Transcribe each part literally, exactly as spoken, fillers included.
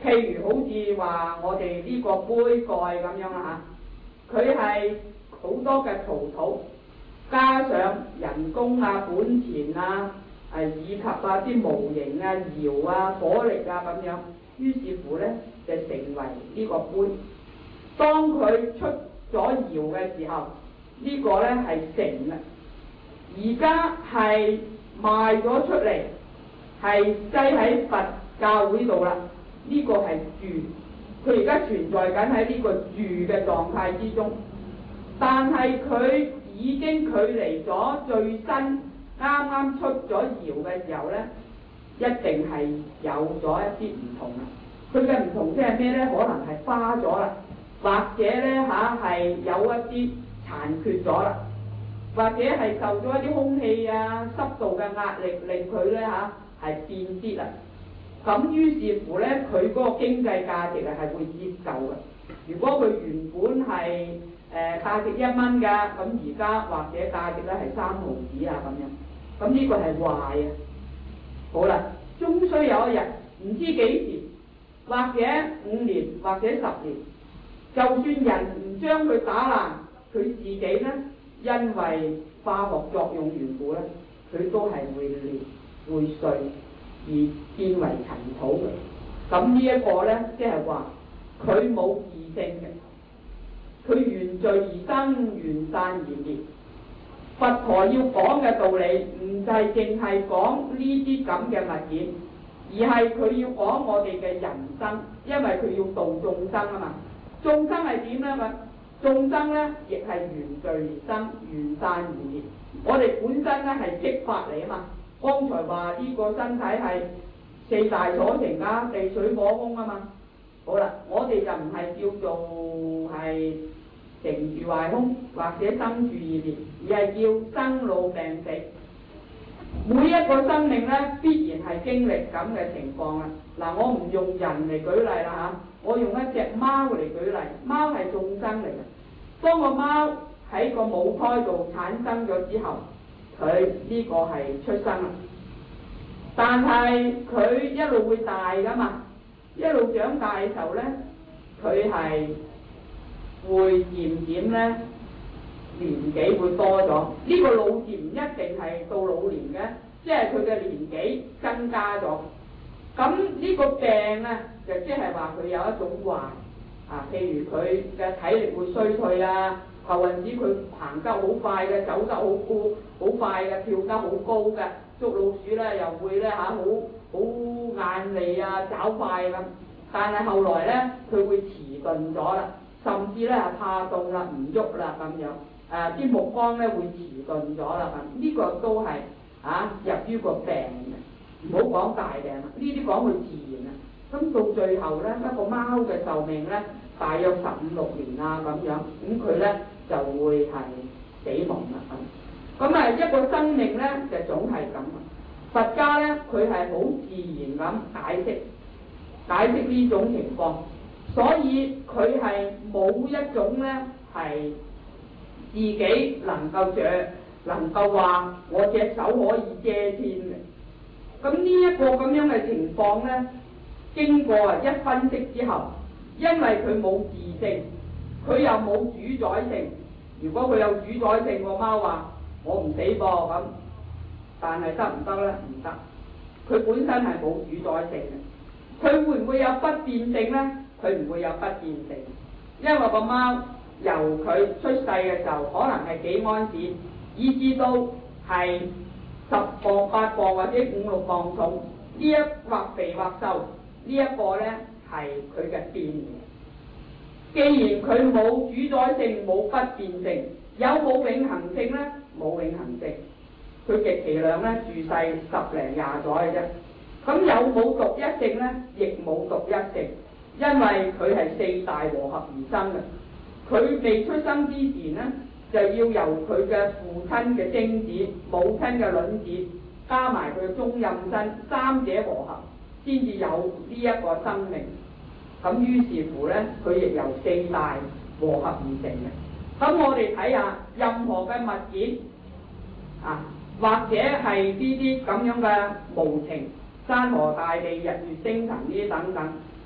譬如好似話我哋呢個杯蓋咁樣啦嚇，佢係好多嘅陶土，加上人工啊、本錢啊，誒以及啊啲模型啊、窯啊、火力啊咁樣，於是乎咧就成為呢個杯。當佢出咗窯嘅時候，這個、呢個咧係成啦。而家係賣咗出嚟，係擠喺佛教會度啦。呢、這個係住，佢而家存在緊喺呢個住嘅狀態之中。但係佢已經距離咗最新啱啱出咗窯嘅時候咧，一定係有咗一啲唔同啦。佢嘅唔同即係咩咧？可能係花咗啦，或者咧嚇係有一啲殘缺咗啦，或者係受咗一啲空氣啊、濕度嘅壓力，令佢咧嚇係變質啦。咁於是乎咧，佢嗰個經濟價值啊係會折舊嘅。如果佢原本係誒價值一蚊㗎，咁而家或者價值咧係三毫子啊咁樣，咁呢個係壞啊。好啦，終須有一日，唔知幾時，或者五年，或者十年，就算人唔將佢打爛，佢自己咧因為化學作用緣故咧，佢都係會裂會碎而變為塵土嘅。咁呢一個咧，即係話佢冇異性嘅，佢緣聚而生，緣散而滅。佛陀要講嘅道理唔係淨係講呢啲咁嘅物件，而係佢要講我哋嘅人生，因為佢要度眾生啊嘛。眾生係點咧？嘛，眾生咧亦係緣聚而生，緣散而滅。我哋本身咧係色法嚟啊嘛。剛才話呢個身體係四大所成噶，地水火風啊嘛。好啦，我哋就唔係叫做係成住壞空或者生住異滅，而係叫生老病死。每一個生命咧必然係經歷咁嘅情況啊！嗱，我唔用人嚟舉例啦嚇，我用一隻貓嚟舉例。貓係眾生嚟嘅，當個貓喺個母胎度產生咗之後，佢呢個係出生啦。但係佢一路會大噶嘛，一路長大嘅時候咧，佢係會漸漸咧年紀會多咗。呢個老字唔一定係到老年嘅，即係佢嘅年紀增加咗。咁呢個病咧，就即係話佢有一種壞啊，譬如佢嘅體力會衰退啊，後陣時佢行得好快嘅，走得好高好快嘅，跳得好高嘅，捉老鼠咧又會咧嚇好好眼利啊，爪快咁。但係後來咧，佢會遲鈍咗啦，甚至咧係怕凍啦，唔喐啦咁樣。誒、啊、啲目光咧會遲鈍咗啦咁，呢、這個都係啊入於個病嘅，唔好講大病啦，呢啲講佢自然啊。咁到最後咧，一個貓嘅壽命咧大約十五六年啊咁樣，咁佢咧就會係死亡啦咁。咁啊一個生命咧就總係咁。佛家咧佢係好自然咁解釋解釋呢種情況，所以佢係冇一種咧係自己能夠著，能夠話我隻手可以遮天嘅。咁呢一個咁樣嘅情況咧，經過一分析之後，因為佢冇自性，佢又冇主宰性。如果佢有主宰性，個貓話我唔死噃咁，但係得唔得咧？唔得。佢本身係冇主宰性嘅，佢會唔會有不變性咧？佢唔會有不變性，因為個貓由佢出世嘅時候可能係幾安士，以至到係十磅八磅或者五六磅重，呢一或肥或瘦，呢一個咧係佢嘅變嘅。既然佢冇主宰性，冇不變性，有冇永恆性咧？冇永恆性。佢極其量咧住世十零廿載嘅啫。咁有冇獨一性咧？亦冇獨一性，因為佢係四大和合而生嘅。佢未出生之前咧，就要由佢嘅父親嘅精子、母親嘅卵子，加埋佢嘅中陰身，三者和合，先至有呢一個生命。咁於是乎咧，佢亦由四大和合而成嘅。咁我哋睇下任何嘅物件啊，或者係呢啲咁樣嘅無情，山河大地、日月星辰呢啲等等，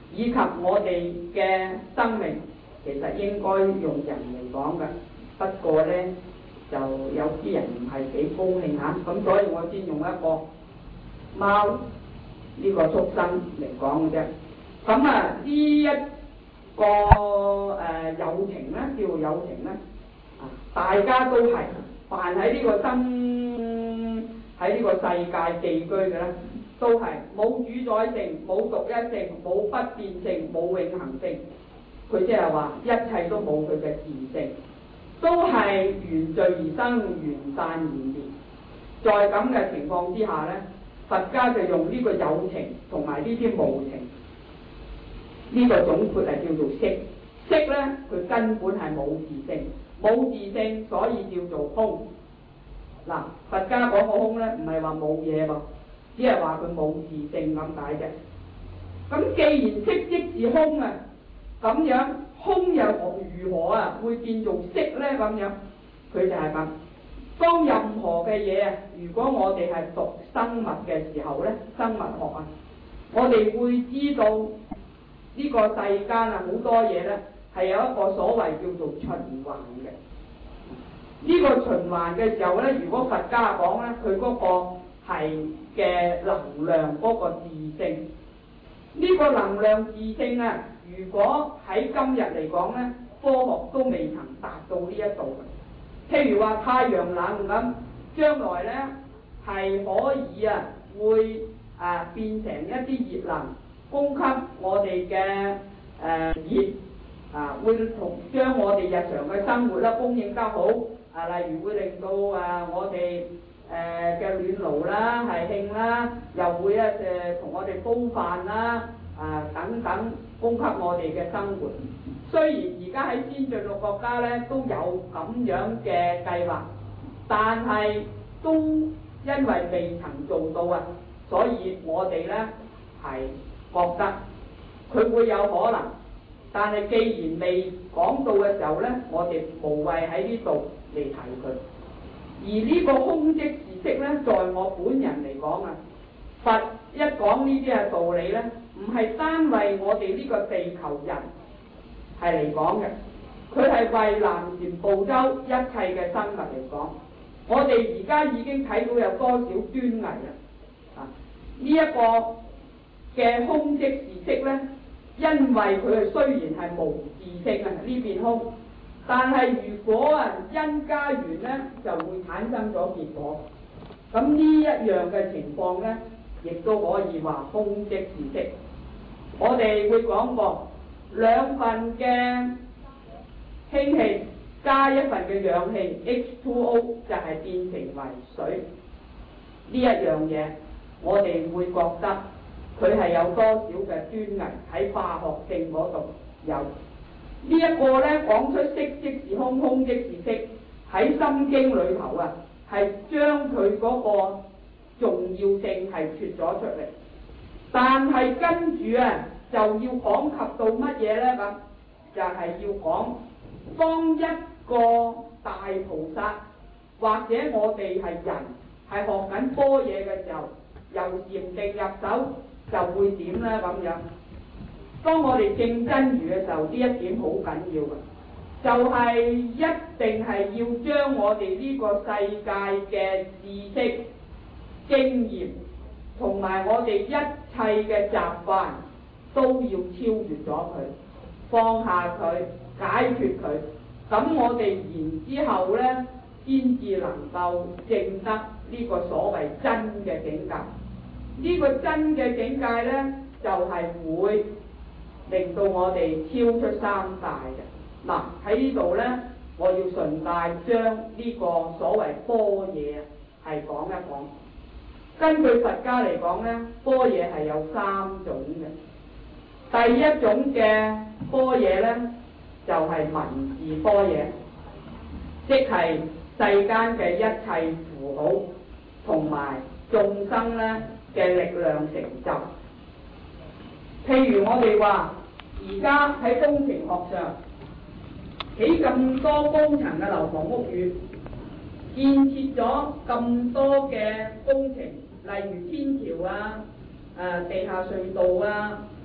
以及我哋嘅生命，其實應該用人嚟講嘅。不過咧，就有啲人唔係幾高興嚇，咁所以我先用一個貓呢個畜生嚟講嘅啫。咁啊，呢一個誒、呃、有情咧，叫有情咧，啊，大家都係凡喺呢個生喺呢個世界寄居嘅咧，都係冇主宰性、冇獨一性、冇不變性、冇永恆性。佢即係話一切都冇佢嘅自性，都係緣聚而生，緣散而滅。在咁嘅情況之下咧，佛家就用呢個有情同埋呢啲無情呢、這個總括係叫做色。色咧，佢根本係冇自性，冇自性，所以叫做空。嗱，佛家講個空咧，唔係話冇嘢喎，只係話佢冇自性咁解啫。咁既然色即是空啊，咁樣空又如何啊會變做色咧？咁樣佢就係咁。當任何嘅嘢啊，如果我哋係讀生物嘅時候咧，生物學啊，我哋會知道呢個世間啊好多嘢咧係有一個所謂叫做循環嘅。呢個循環嘅時候咧，如果佛家講咧，佢嗰個係嘅能量嗰個自性，呢個能量自性啊，如果喺今日嚟講咧，科學都未曾達到呢一度嘅。譬如話太陽能咁，將來咧係可以啊會啊變成一啲熱能，供給我哋嘅誒熱啊，會同將我哋日常嘅生活咧供應得好啊，例如會令到啊我哋誒嘅暖爐啦係興啦，又會啊誒同我哋煲飯啦啊等等供給我哋嘅生活。雖然而家喺先進嘅國家咧都有咁樣嘅計劃，但係都因為未曾做到啊，所以我哋咧係覺得佢會有可能，但係既然未講到嘅時候咧，我哋無謂喺呢度嚟提佢。而呢個空即是色咧，在我本人嚟講啊，佛一講呢啲嘅道理咧，唔係單為我哋呢個地球人係嚟講嘅，佢係為南贍部洲一切嘅生物嚟講。我哋而家已經睇到有多少端倪啊！啊，呢一個嘅空即是色咧，因為佢係雖然係無自性啊，呢邊空，但係如果啊因加緣咧，就會產生咗結果。咁呢一樣嘅情況咧，亦都可以話空即是色。我哋會講過。兩份嘅氫氣加一份嘅氧氣 H 二 O 就係變成為水。呢一樣嘢我哋會覺得佢係有多少嘅端倪喺化學性嗰度有。呢一個咧講出色即是空，空即是色，喺心經裏頭啊係將佢嗰個重要性係脫咗出嚟，但係跟住啊就要講及到乜嘢咧？咁就係、是、要講當一個大菩薩或者我哋係人係學緊般若嘅時候，由禪定入手就會點咧？咁樣當我哋證真如嘅時候，呢一點好緊要嘅，就係、是、一定係要將我哋呢個世界嘅知識、經驗同埋我哋一切嘅習慣都要超越咗佢，放下佢，解決佢，咁我哋然之後咧，先至能夠證得呢個所謂真嘅境界。呢、這個真嘅境界咧，就係、是、會令到我哋超出三界嘅。嗱，喺呢度咧，我要順帶將呢個所謂般若係講一講。根據佛家嚟講咧，般若係有三種嘅。第一種嘅般若咧，就係、是、文字般若，即係世間嘅一切符號同埋眾生咧嘅力量成就。譬如我哋話，而家喺工程學上起咁多高層嘅樓房屋宇，建設咗咁多嘅工程，例如天橋啊、誒、呃、地下隧道啊、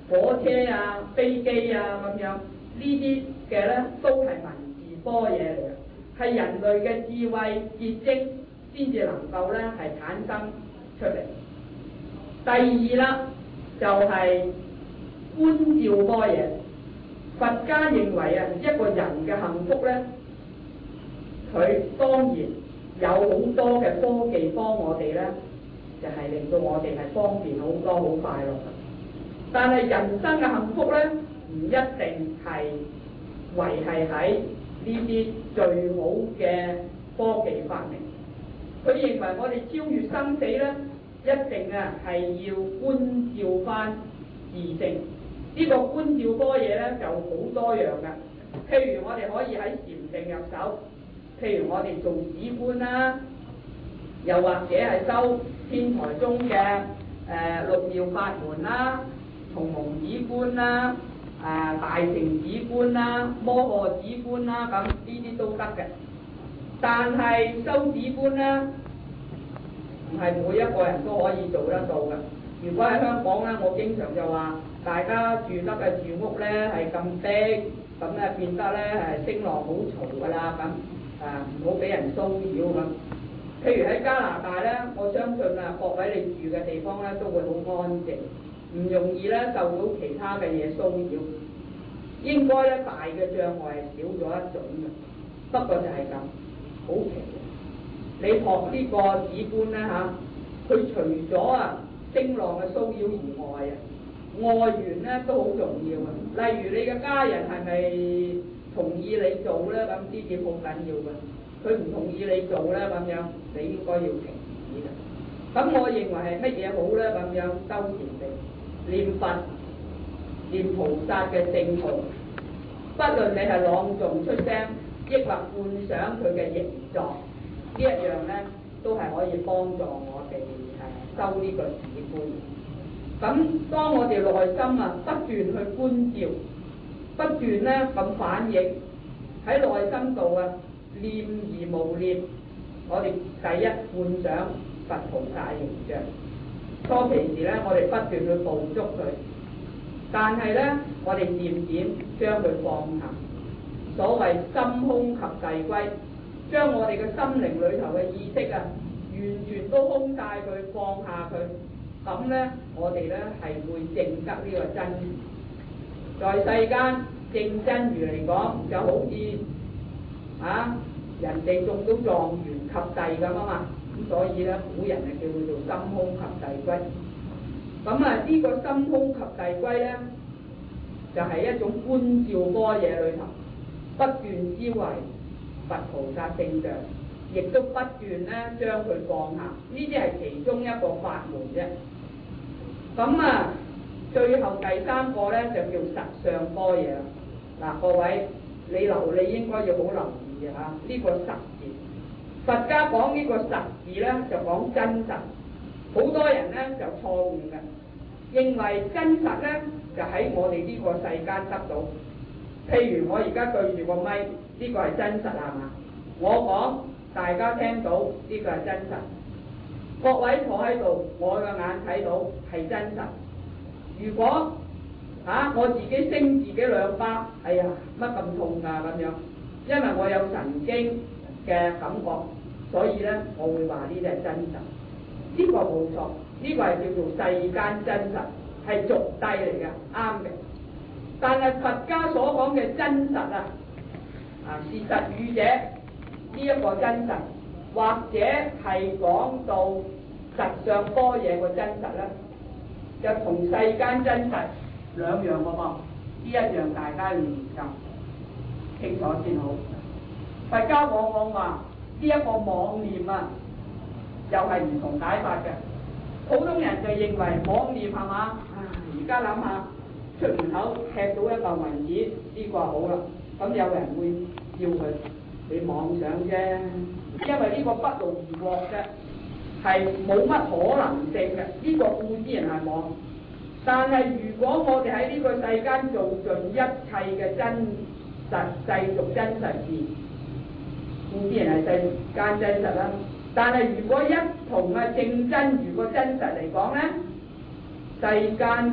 火車啊、飛機啊咁樣，呢啲嘅咧都係文字般若嚟嘅，係人類嘅智慧結晶先至能夠咧係產生出嚟。第二啦，就係、是、觀照般若。佛家認為啊，一個人嘅幸福咧，佢當然有好多嘅科技幫我哋咧，就係、是、令到我哋係方便好多、好快樂。但係人生嘅幸福咧，唔一定係維係喺呢啲最好嘅科技發明。佢認為我哋超越生死咧，一定啊係要觀照翻自性。呢、這個觀照般若咧就好多樣嘅，譬如我哋可以喺禪定入手，譬如我哋做止觀啦，又或者係修天台宗嘅誒、呃、六妙法門啦。從蒙止觀啦、啊大乘止觀啦、摩訶止觀啦，咁呢啲都得嘅。但係修止觀咧，唔係每一個人都可以做得到嘅。如果喺香港咧，我經常就話，大家住得嘅住屋咧係咁逼，咁咧變得咧係聲浪好嘈㗎啦，咁啊唔好俾人騷擾咁。譬如喺加拿大咧，我相信啊各位你住嘅地方咧都會好安靜。唔容易咧受到其他嘅嘢騷擾，應該咧大嘅障礙係少咗一種嘅，不過就係咁，好奇。你學呢個止觀咧嚇，佢除咗啊聲浪嘅騷擾以外啊，外緣咧都好重要嘅。例如你嘅家人係咪同意你做咧？咁呢點好緊要嘅。佢唔同意你做咧，咁樣你應該要停止嘅。咁我認為係乜嘢好咧？咁樣修禪定。念佛、念菩薩嘅聖號，不論你係朗誦出聲，抑或觀想佢嘅形狀，呢一樣咧都係可以幫助我哋誒修呢個止觀。咁當我哋內心啊不斷去觀照，不斷咧咁反映喺內心度啊念而無念，我哋第一觀想佛菩薩形象。初期時咧，我哋不斷去捕捉佢，但係咧，我哋漸漸將佢放下。所謂心空及第歸，將我哋嘅心靈裏頭嘅意識啊，完全都空晒佢，放下佢。咁咧，我哋咧係會證得呢個真如。在世間證真如嚟講，就好似啊人哋中到狀元及第咁啊嘛。咁所以咧，古人啊叫佢做心空及第歸。咁啊，呢個心空及第歸咧，就係、是、一種觀照般若裏頭，不斷思維佛菩薩聖像，亦都不斷咧將佢放下。呢啲係其中一個法門啫。咁啊，最後第三個咧就叫實相般若。嗱，各位你留你應該要好留意嘅嚇，呢、這個實字。佛家講呢個實字咧，就講真實。好多人咧就錯誤嘅，認為真實咧就喺我哋呢個世間得到。譬如我而家對住個咪，呢、這個係真實係嘛？我講大家聽到呢、這個係真實。各位坐喺度，我嘅眼睇到係真實。如果嚇、啊、我自己升自己兩巴，哎呀乜咁痛㗎咁樣？因為我有神經嘅感覺。所以咧，我會話呢啲係真實，呢、這個冇錯，呢、這個係叫做世間真實，係俗諦嚟嘅，啱嘅。但係佛家所講嘅真實啊，啊是實語者呢一個真實，或者係講到實相般若個真實咧，就同世間真實兩樣嘅噃，呢一樣大家要研究清楚先好。佛家往往話。呢一個妄念啊，又係唔同解法嘅。普通人就認為妄念係嘛？啊，而家諗下出門口吃到一嚿銀紙，呢、這個好啦。咁有人會要佢，你妄想啫。因為呢個不勞而獲嘅，係冇乜可能性嘅。呢、這個固之然係妄，但係如果我哋喺呢個世間做盡一切嘅真實世俗真實事。固然係世間真實啦，但係如果一同啊正真如個真實嚟講咧，世間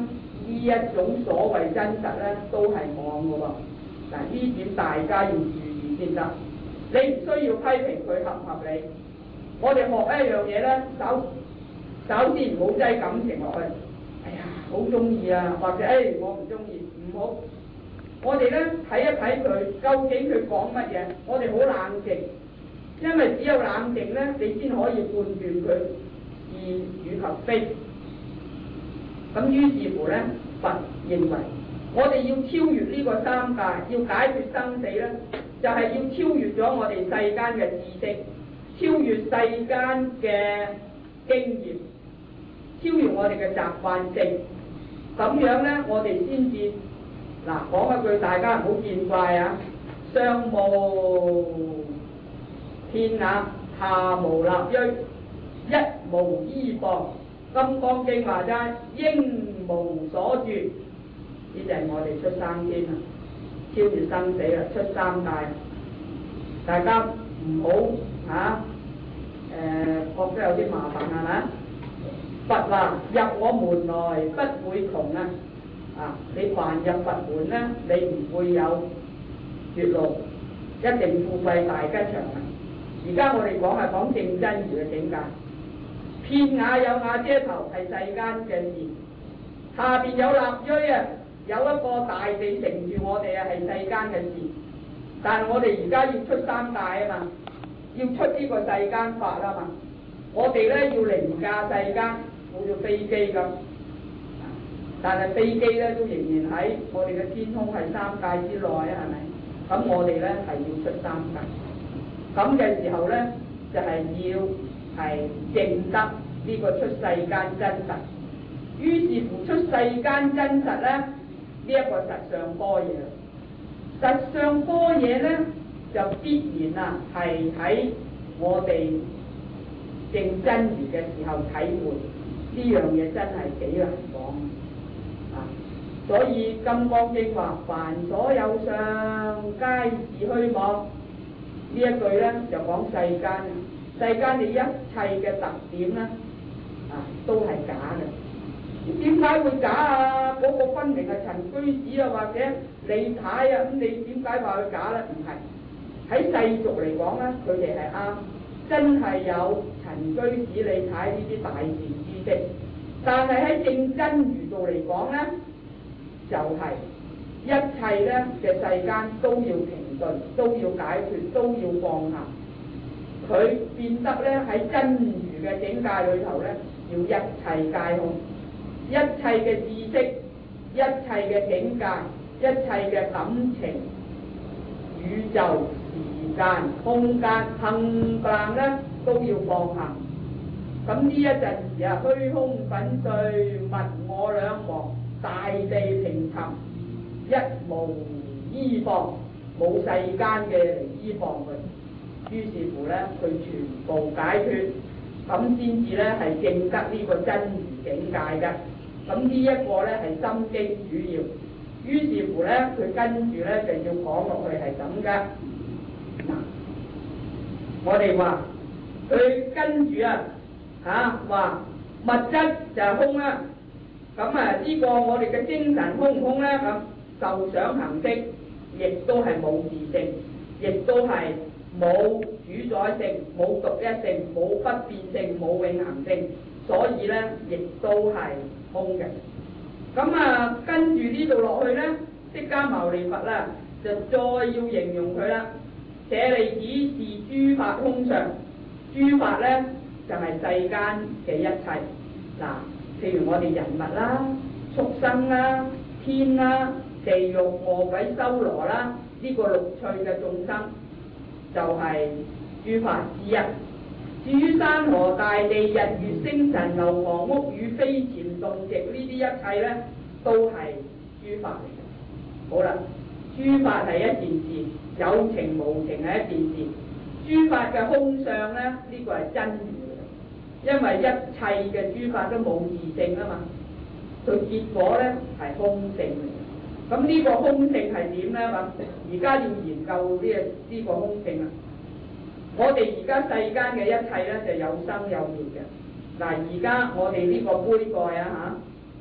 呢一種所謂真實咧，都係妄嘅喎。嗱，呢點大家要注意先得。你唔需要批評佢合唔合理。我哋學一樣嘢咧，首首先唔好擠感情落去。哎呀，好中意啊，或者誒、哎、我唔中意，唔好。我哋咧睇一睇佢究竟佢講乜嘢，我哋好冷靜，因為只有冷靜咧，你先可以判斷佢是與及非。咁於是乎咧，佛認為我哋要超越呢個三界，要解決生死咧，就係、是、要超越咗我哋世間嘅知識，超越世間嘅經驗，超越我哋嘅習慣性。咁樣咧，我哋先至嗱講一句，大家唔好見怪啊！上無天額，下無立錐，一無依傍。金剛經話齋，應無所住。呢就係我哋出三天啦，超越生死啦，出三界。大家唔好嚇誒覺得有啲麻煩係咪？佛話入我門來不會窮啊！啊，你凡入佛門咧，你唔會有絕路，一定富貴大吉祥啊！而家我哋講係講正真如嘅境界。片瓦有瓦遮頭係世間嘅事，下邊有立錐啊，有一個大地承住我哋啊，係世間嘅事。但係我哋而家要出三界啊嘛，要出呢個世間法啊嘛。我哋咧要凌駕世間，好似飛機咁。但係飛機咧都仍然喺我哋嘅天空係三界之內啊，係咪？咁我哋咧係要出三界。咁嘅時候咧，就係、是、要係證得呢個出世間真實。於是乎出世間真實咧，呢、這、一個實相般若。實相般若咧，就必然啊係喺我哋證真如嘅時候體會。呢樣嘢真係幾難講啊！所以《金剛經》話：凡所有相，皆是虛妄。呢一句咧就講世間，世間嘅一切嘅特點咧啊，都係假嘅。點解會假啊？嗰、那個分明係陳居士啊，或者李太啊，咁你點解話佢假咧？唔係喺世俗嚟講咧，佢哋係啱，真係有陳居士、李太呢啲大善知識。但係喺正真如度嚟講咧，就係、是、一切咧嘅世間都要停頓，都要解決，都要放下。佢變得咧喺真如嘅境界裏頭咧，要一切皆空，一切嘅知識、一切嘅境界、一切嘅感情、宇宙、時間、空間，冚唪唥咧都要放下。咁呢一陣時啊，虛空粉碎，物我兩忘，大地平沉，一無依傍，冇世間嘅嚟依傍佢。於是乎咧，佢全部解決，咁先至咧係證得呢個真如境界嘅。咁呢一個咧係心經主要。於是乎咧，佢跟住咧就要講落去係咁嘅。嗱，我哋話佢跟住啊。嚇話物質就係空啦，咁啊呢個我哋嘅精神空唔空咧？咁受想行識亦都係冇自性，亦都係冇主宰性、冇獨一性、冇不變性、冇永恆性，所以咧亦都係空嘅。咁啊跟住呢度落去咧，釋迦牟尼佛啦就再要形容佢啦，舍利子是諸法空相，諸法咧。就係世間嘅一切嗱，譬如我哋人物啦、畜生啦、天啦、地獄、餓鬼、修羅啦，呢、這個六趣嘅眾生就係諸法之一。至於山河大地、日月星辰、樓房屋宇、飛潛動植呢啲一切咧，都係諸法嚟嘅。好啦，諸法係一件事，有情無情係一件事。諸法嘅空相咧，呢、這個係真如。因為一切嘅諸法都冇自性啊嘛，佢結果咧係空性嚟。咁呢個空性係點咧？咁而家要研究呢個呢個空性啊。我哋而家世間嘅一切咧就有生有滅嘅。嗱，而家我哋呢個杯蓋啊嚇，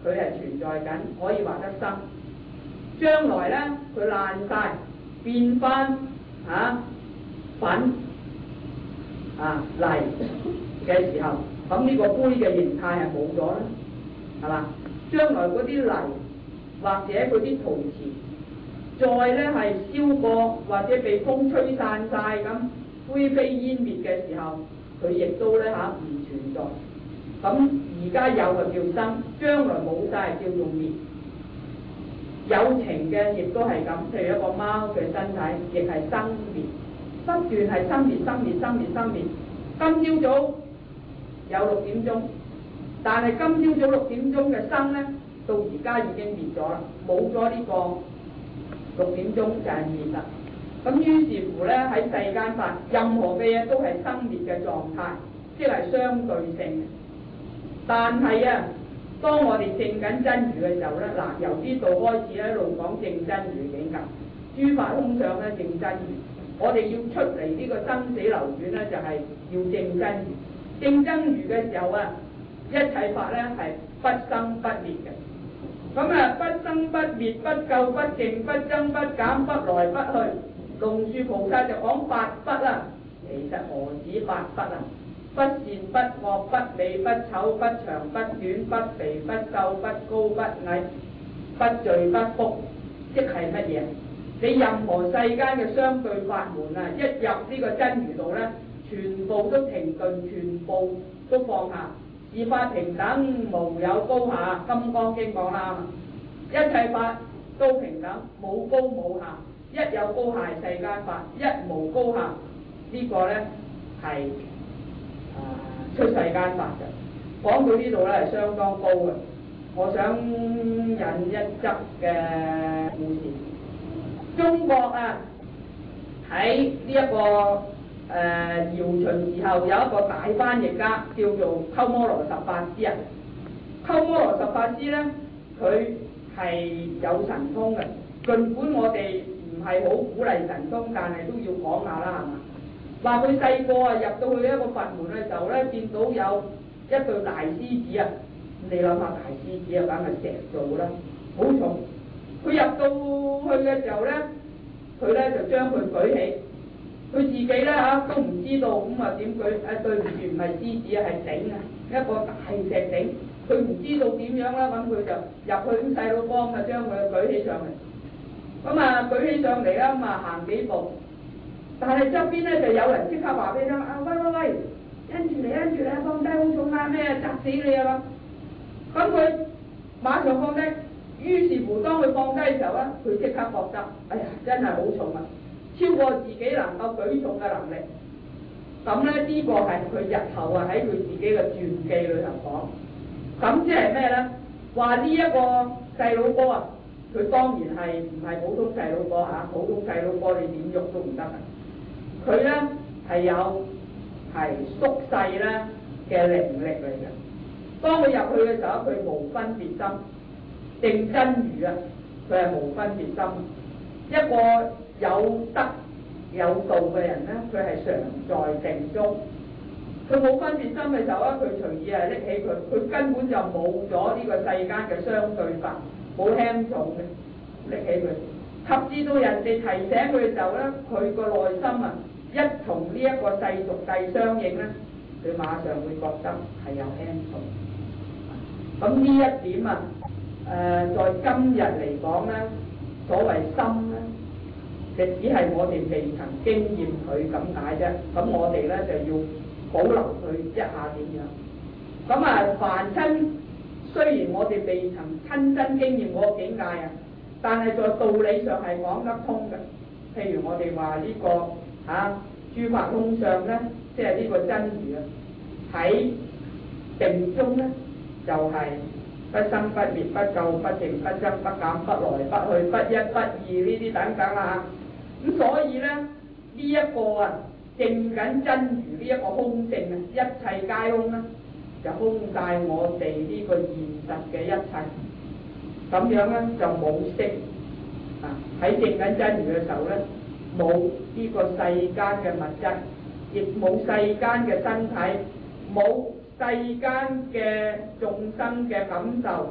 佢係存在緊，可以話得生。將來咧佢爛晒變翻嚇粉啊泥嘅時候，咁呢個杯嘅形態係冇咗啦，係嘛？將來嗰啲泥或者嗰啲陶瓷，再咧係燒過或者被風吹散晒咁灰飛煙滅嘅時候，佢亦都咧嚇唔存在。咁而家有就叫生，將來冇晒叫做滅。有情嘅亦都係咁，譬如一個貓嘅身體，亦係生滅，不斷係生滅、生滅、生滅、生滅。今朝早有六點鐘，但係今朝早六點鐘嘅生咧，到而家已經滅咗啦，冇咗呢個六點鐘就係滅啦。咁於是乎咧喺世間法，任何嘅嘢都係生滅嘅狀態，即係相對性。但係啊，當我哋證緊真如嘅時候咧，嗱由呢度開始一路講證真如境界，諸法空相咧證真如。我哋要出嚟呢個生死流轉咧，就係、是、要證真如。證真如嘅時候啊，一切法咧係不生不滅嘅。咁啊，不生不滅，不垢不淨，不增不減，不來不去。龍樹菩薩就講八不啦，其實何止八不啊？不善不惡，不美不醜，不長不短，不肥不瘦，不高不矮，不罪不福，即係乜嘢？你任何世間嘅相對法門啊，一入呢個真如度咧，全部都停頓，全部都放下，是法平等，無有高下。金剛經講啦，一切法都平等，冇高冇下。一有高下世間法，一無高下。這個、呢個咧係。出世間法嘅，講到呢度咧係相當高嘅。我想引一則嘅故事。中國啊喺呢一個誒、呃、姚秦時候有一個大翻譯家叫做鳩摩羅什法師啊。鳩摩羅什法師咧，佢係有神通嘅。儘管我哋唔係好鼓勵神通，但係都要講下啦，係嘛？話佢細個啊入到去一個佛門嘅時候咧，見到有一對大獅子啊！你諗下大獅子啊，梗係石做啦，好重。佢入到去嘅時候咧，佢咧就將佢舉起，佢自己咧嚇都唔知道，咁啊點舉？誒對唔住，唔係獅子啊，係鼎啊，一個大石鼎。佢唔知道點樣啦，咁佢就入去咁細佬哥咁啊將佢舉起上嚟，咁啊舉起上嚟啦，咁啊行幾步。但係側邊咧就有人即刻話俾你聽啊！喂喂喂，跟住嚟跟住嚟，放低好重啊！咩砸死你啊！咁，咁佢馬上放低。於是乎，當佢放低嘅時候咧，佢即刻覺得，哎呀，真係好重啊！超過自己能夠舉重嘅能力。咁咧呢個係佢日後啊喺佢自己嘅傳記裏頭講。咁即係咩咧？話呢一個細佬哥啊，佢當然係唔係普通細佬哥嚇？普通細佬哥你點喐都唔得啊！佢咧係有係縮細咧嘅靈力嚟嘅。當佢入去嘅時候，佢無分別心，證真如啊，佢係無分別心。一個有德有道嘅人咧，佢係常在定中。佢冇分別心嘅時候咧，佢隨意係拎起佢，佢根本就冇咗呢個世間嘅相對法，冇輕重嘅拎起佢。及至到人哋提醒佢嘅時候咧，佢個內心啊〜一同呢一個世俗諦相應咧，佢馬上會覺得係有輕重。咁呢一點啊，誒、呃、在今日嚟講咧，所謂心咧，就只係我哋未曾經驗佢咁解啫。咁我哋咧就要保留佢一下點樣。咁啊，凡親雖然我哋未曾親身經驗嗰個境界啊，但係在道理上係講得通嘅。譬如我哋話呢個。嚇、啊，諸法空相咧，即係呢個真如啊！喺定中咧，就係、是、不生不滅、不垢不淨、不增不減、不來不去、不一不二呢啲等等啊！咁所以咧，呢、這、一個啊，證緊真如呢一個空性啊，一切皆空啦，就空晒我哋呢個現實嘅一切。咁樣咧就冇色啊！喺證緊真如嘅時候咧。冇呢個世間嘅物質，亦冇世間嘅身體，冇世間嘅眾生嘅感受，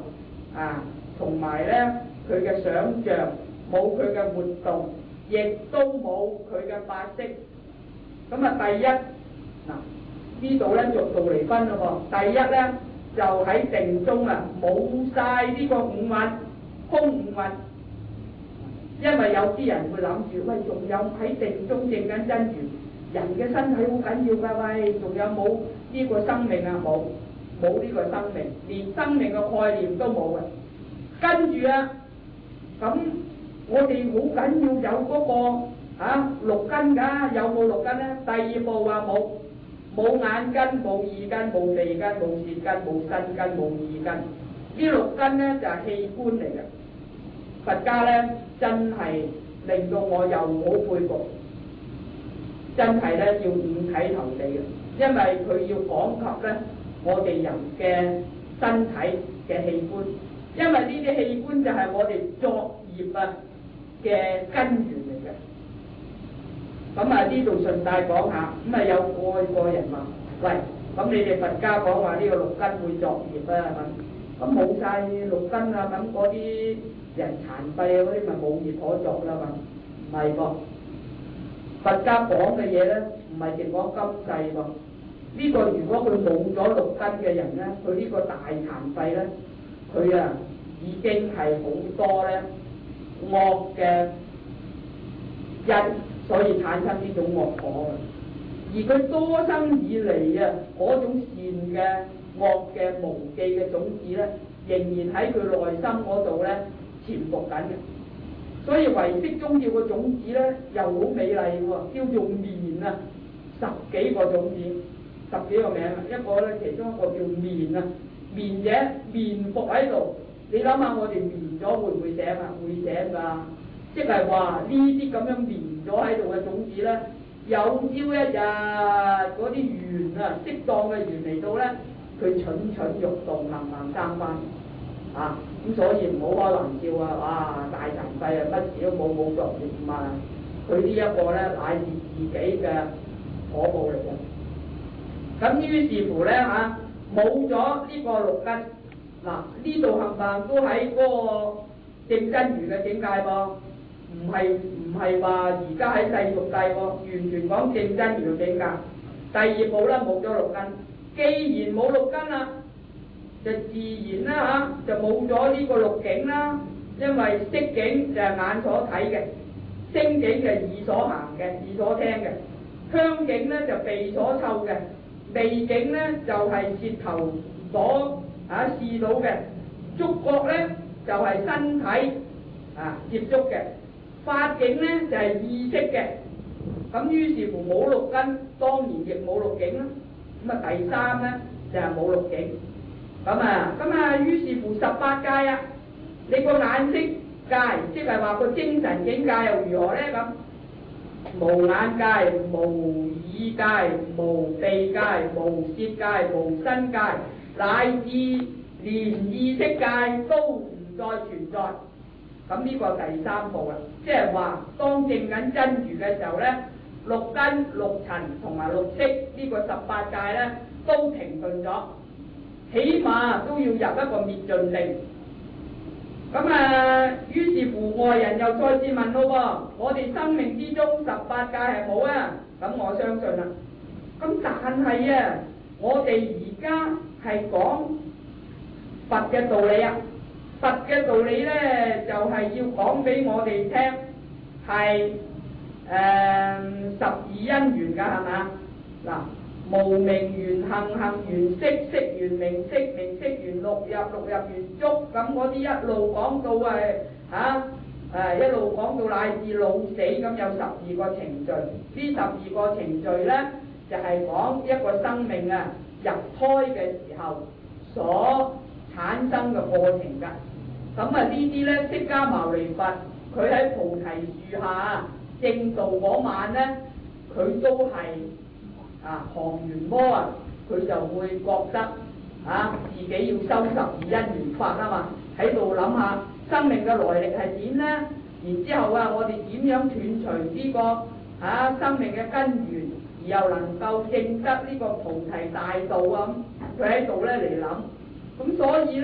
啊，同埋咧佢嘅想像，冇佢嘅活動，亦都冇佢嘅法式。咁啊，第一嗱呢度咧逐道嚟分咯喎。第一咧就喺定中啊，冇晒呢個五蘊，空五蘊。因為有啲人會諗住，喂，仲有喺定中證緊真如，人嘅身體好緊要㗎，喂，仲有冇呢個生命啊？冇，冇呢個生命，連生命嘅概念都冇嘅。跟住啊，咁我哋好緊要有嗰個啊六根㗎，有冇六根咧？第二步話冇，冇眼根，冇耳根，冇鼻根，冇舌根，冇身根，冇意根。呢六根咧就係器官嚟嘅。佛家咧真係令到我又好佩服，真係咧要五體投地嘅，因為佢要講及咧我哋人嘅身體嘅器官，因為呢啲器官就係我哋作業啊嘅根源嚟嘅。咁啊呢度順帶講下，咁啊有個個人話，喂，咁你哋佛家講話呢個六根會作業啊，咁咁冇晒六根啊，咁嗰啲人殘廢啊嗰啲咪冇業可作啦嘛？唔係噃，佛家講嘅嘢咧，唔係淨講今世噃。呢個如果佢冇咗六根嘅人咧，佢呢個大殘廢咧，佢啊已經係好多咧惡嘅因，所以產生呢種惡果嘅。而佢多生以嚟啊，嗰種善嘅惡嘅無記嘅種子咧，仍然喺佢內心嗰度咧潛伏緊嘅。所以唯識宗教嘅種子咧又好美麗喎，叫做棉啊，十幾個種子，十幾個名啊，一個咧其中一個叫棉啊，棉者棉伏喺度。你諗下，我哋棉咗會唔會醒啊？會醒㗎，即係話呢啲咁樣棉咗喺度嘅種子咧，有朝一日嗰啲緣啊，適當嘅緣嚟到咧，佢蠢蠢欲動，慢慢生翻啊！咁所以唔好開玩笑啊！哇，大殘廢啊，乜事都冇，冇作業啊！佢呢一個咧，乃是自己嘅果報嚟嘅。咁於是乎咧嚇，冇咗呢個六根，嗱呢度冚唪唥都喺嗰個正真如嘅境界噃，唔係唔係話而家喺世俗界喎，完全講正真如嘅境界。第二步咧冇咗六根，既然冇六根啦，就自然啦嚇，就冇咗呢個六境啦。因為色境就係眼所睇嘅，聲境就係耳所行嘅、耳所聽嘅，香境咧就鼻所嗅嘅，味境咧就係舌頭所啊試到嘅，觸覺咧就係身體啊接觸嘅，法境咧就係意識嘅。咁於是乎冇六根，當然亦冇六境啦。咁啊第三咧就係冇六境。咁啊咁啊於是乎十八界啊，你個眼識界，即係話個精神境界又如何咧？咁無眼界、無耳界、無鼻界、無舌界、無身界，乃至連意識界都唔再存在。咁呢個第三步啦，即係話當證緊真如嘅時候咧，六根、六塵同埋六識呢個十八界咧都停頓咗，起碼都要入一個滅盡定。咁啊，於是乎外人又再次問咯喎，我哋生命之中十八界係冇啊？咁我相信啦。咁但係啊，我哋而家係講佛嘅道理啊，佛嘅道理咧就係、是、要講俾我哋聽，係誒、呃、十二因緣㗎，係嘛？嗱。無明緣、行行緣、識識緣、名色名色緣、六入六入緣、觸，咁嗰啲一路講到係嚇誒一路講到乃至老死，咁有十二個程序。呢十二個程序咧就係、是、講一個生命啊入胎嘅時候所產生嘅過程㗎。咁啊呢啲咧釋迦牟尼佛佢喺菩提樹下證道嗰晚咧，佢都係。啊，降完魔啊，佢就會覺得啊，自己要修十二因緣法啊嘛，喺度諗下生命嘅來歷係點咧？然之後啊，我哋點樣斷除呢、這個啊生命嘅根源，而又能夠證得呢個菩提大道啊？佢喺度咧嚟諗，咁所以咧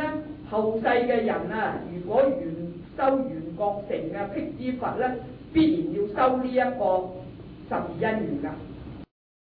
後世嘅人啊，如果原修緣覺乘嘅辟支佛咧，必然要修呢一個十二因緣㗎。